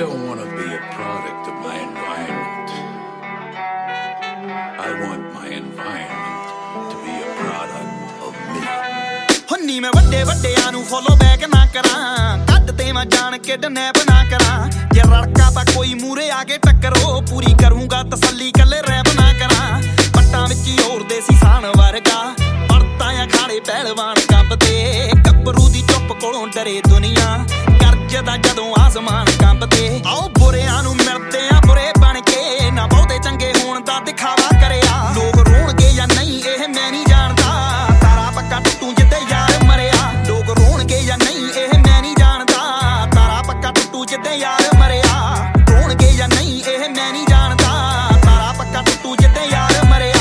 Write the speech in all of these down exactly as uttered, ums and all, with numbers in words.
don't want to be a product of my environment. I want my environment to be a product of me. ਹੁੰਨੀ ਮੈਂ ਵੱਡੇ ਵੱਡਿਆਂ ਨੂੰ follow back ਨਾ ਕਰਾਂ, ਕੱਢ ਤੇ ਮੈਂ ਜਾਣ ਕੇ ਡਨੈਪ ਨਾ ਕਰਾਂ। ਜੇ ਰੜਕਾ ਤਾਂ ਕੋਈ ਮੂਰੇ ਆ ਕੇ ਟੱਕਰੋ, ਪੂਰੀ ਕਰੂੰਗਾ ਤਸੱਲੀ ਕੱਲੇ ਰੈਪ ਨਾ ਕਰਾਂ। ਪੱਟਾਂ ਵਿੱਚ ਹੀ ਹੋਰ ਦੇਸੀ ਸਾਨ ਵਰਗਾ, ਪੜਤਾਂ ਆ ਖਾੜੇ ਪਹਿਲਵਾਨ ਕੰਬਦੇ। ਗੱਭਰੂ ਦੀ ਚੁੱਪ ਕੋਲੋਂ ਡਰੇ ਦੁਨੀਆ, ਗਰਜਦਾ ਜਦੋਂ ਆਸਮਾਨ ਕੰਬਦੇ। ਆਓ ਬੁਰਿਆਂ ਨੂੰ ਮਿਲਦੇ ਆ ਬੁਰੇ ਬਣ ਕੇ, ਨਾ ਬਹੁਤੇ ਚੰਗੇ ਹੋਣ ਦਾ ਦਿਖਾਵਾ ਕਰਿਆ। ਲੋਕ ਰੋਣਗੇ ਜਾਂ ਨਹੀਂ ਇਹ ਮੈਂ ਨਹੀਂ ਜਾਣਦਾ, ਤਾਰਾ ਪੱਕਾ ਟੁੱਟੂ ਜਿੱਦੇ ਯਾਰ ਮਰਿਆ। ਲੋਕ ਰੋਣਗੇ ਜਾਂ ਨਹੀਂ ਇਹ ਮੈਂ ਨਹੀਂ ਜਾਣਦਾ, ਤਾਰਾ ਪੱਕਾ ਟੁੱਟੂ ਜਿੱਦੇ ਯਾਰ ਮਰਿਆ। ਰੋਣਗੇ ਜਾਂ ਨਹੀਂ ਇਹ ਮੈਂ ਨਹੀਂ ਜਾਣਦਾ, ਤਾਰਾ ਪੱਕਾ ਟੁੱਟੂ ਜਿੱਦੇ ਯਾਰ ਮਰਿਆ।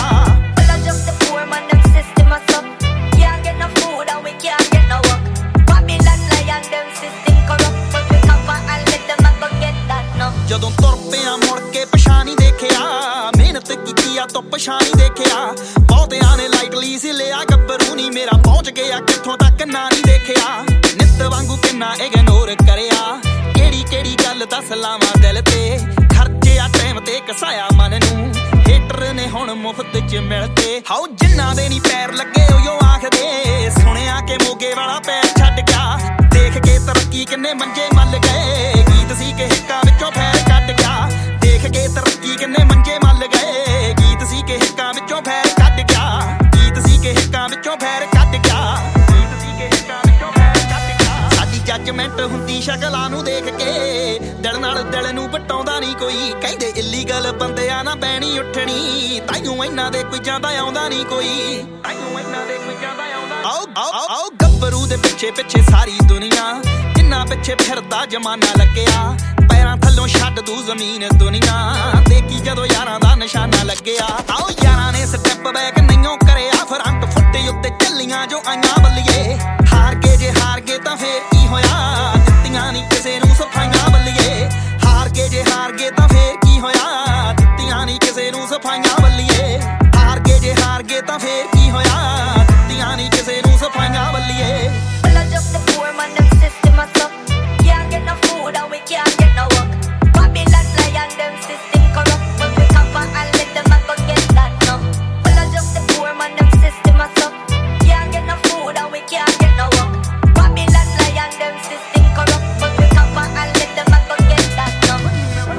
ਜਦੋਂ ਤੁਰ ਪਿਆ ਮੁੜ ਕੇ ਪਛਾਣ ਨਹੀਂ ਦੇਖਿਆ, ਮਿਹਨਤ ਕੀਤੀ ਆ ਤੋਂ ਪਛਾਣ ਨਹੀਂ ਦੇਖਿਆ। ਬਹੁਤਿਆਂ ਨੇ ਲਾਈਟਲੀ ਸੀ ਲਿਆ ਗੱਭਰੂ ਨੀ ਮੇਰਾ, ਪਹੁੰਚ ਗਿਆ ਕਿੱਥੋਂ ਤੱਕ ਨਾ ਨਹੀਂ ਦੇਖਿਆ। ਨਿੱਤ ਵਾਂਗੂ ਕਿੰਨਾ ਇਗਨੋਰ ਕਰਿਆ, ਕਿਹੜੀ ਕਿਹੜੀ ਗੱਲ ਦੱਸ ਲਾਵਾਂ ਦਿਲ ਤੇ। ਖਰਚਿਆ ਟਾਈਮ ਤੇ ਕਸਾਇਆ ਮਨ ਨੂੰ, ਹੇਟਰ ਨੇ ਹੁਣ ਮੁਫਤ ਚ ਮਿਲਦੇ। ਹਾਉ ਜਿੰਨਾ ਦੇ ਨੀ ਪੈਰ ਲੱਗੇ ਉਯੋ ਆਖਦੇ, ਸੁਣਿਆ ਕਿ ਮੋਗੇ ਵਾਲਾ ਪੈਰ ਛੱਡ ਗਿਆ। ਦੇਖ ਕੇ ਤਰੱਕੀ ਕਿੰਨੇ ਮੰਜੇ ਮੱਲ ਗਏ, ਗੀਤ ਸੀ ਕਿ ਹਿੱਕਾਂ ਵਿੱਚੋਂ ਫੈਰ ਕੱਢ ਗਿਆ। ਦੇਖ ਕੇ ਤਰੱਕੀ ਕਿੰਨੇ ਮੰਜੇ ਮੱਲ ਗਏ, ਗੀਤ ਸੀ ਕਿ ਹਿੱਕਾਂ ਵਿੱਚੋਂ ਫੈਰ ਕੱਢ ਗਿਆ। ਗੀਤ ਸੀ ਕਿ ਹਿੱਕਾਂ ਵਿੱਚੋਂ ਫੈਰ ਕੱਢ ਗਿਆ। ਗੀਤ ਸੀ ਕਿ ਹਿੱਕਾਂ ਵਿੱਚੋਂ ਫੈਰ ਕੱਢ ਗਿਆ। ਸਾਡੀ ਜੱਜਮੈਂਟ ਹੁੰਦੀ ਸ਼ਕਲਾਂ ਨੂੰ ਦੇਖ ਕੇ, ਦਿਲ ਨਾਲ ਦਿਲ ਨੂੰ ਵਟਾਉਂਦਾ ਨਹੀਂ ਕੋਈ। ਕਹਿੰਦੇ ਇਲੀਗਲ ਬੰਦਿਆਂ ਨਾ ਬਹਿਣੀ ਉੱਠਣੀ, ਤਾਈਓ ਇਹਨਾਂ ਦੇ ਕੋਈ ਜਾਂਦਾ ਆਉਂਦਾ ਨਹੀਂ ਕੋਈ। ਤਾਈਓ ਇਹਨਾਂ ਦੇ ਕੋਈ ਜਾਂਦਾ ਆਉਂਦਾ। ਆਓ ਆਓ ਆਓ ਗੱਭਰੂ ਦੇ ਪਿੱਛੇ ਪਿੱਛੇ ਸਾਰੀ ਦੁਨੀਆ, ਕਿੰਨਾ ਪਿੱਛੇ ਫਿਰਦਾ ਜਮਾਨਾ ਲੱਗਿਆ। ਪੈਰਾਂ ਥੱਲੋਂ ਛੱਡ ਦੂ ਜ਼ਮੀਨ ਦੁਨੀਆ, ਦੇਖੀ ਜਦੋਂ ਯਾਰਾਂ ਦਾ ਨਿਸ਼ਾਨਾ ਲੱਗਿਆ। ਆਓ ਯਾਰਾਂ ਨੇ ਸਟੈਪ ਬੈਕ ਨਹੀਂਓ ਕਰਿਆ, ਫਰੰਟ ਫੁੱਟੇ ਉੱਤੇ ਚੱਲੀਆਂ ਜੋ ਆਈਆਂ ਬੱਲੀਏ। ਹਾਰ ਕੇ ਜੇ ਹਾਰ ਗਏ ਤਾਂ ਫੇਰ ਕੀ ਹੋਇਆ, ਦਿੱਤੀਆਂ ਨਹੀਂ ਕਿਸੇ ਨੂੰ ਸਫਾਈਆਂ ਬੱਲੀਏ। ਹਾਰ ਕੇ ਜੇ ਹਾਰ ਗਏ ਤਾਂ ਫੇਰ ਕੀ ਹੋਇਆ, ਦਿੱਤੀਆਂ ਨਹੀਂ ਕਿਸੇ ਨੂੰ ਸਫਾਈਆਂ ਬੱਲੀਏ। ਹਾਰ ਕੇ ਜੇ ਹਾਰ ਗਏ ਤਾਂ ਫੇਰ ਕੀ ਹੋਇਆ, ਦਿੱਤੀਆਂ ਨਹੀਂ ਕਿਸੇ ਨੂੰ ਸਫਾਈਆਂ ਬੱਲੀਏ।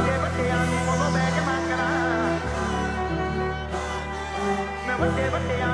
ਵੱਡੇ ਵੱਡਿਆਂ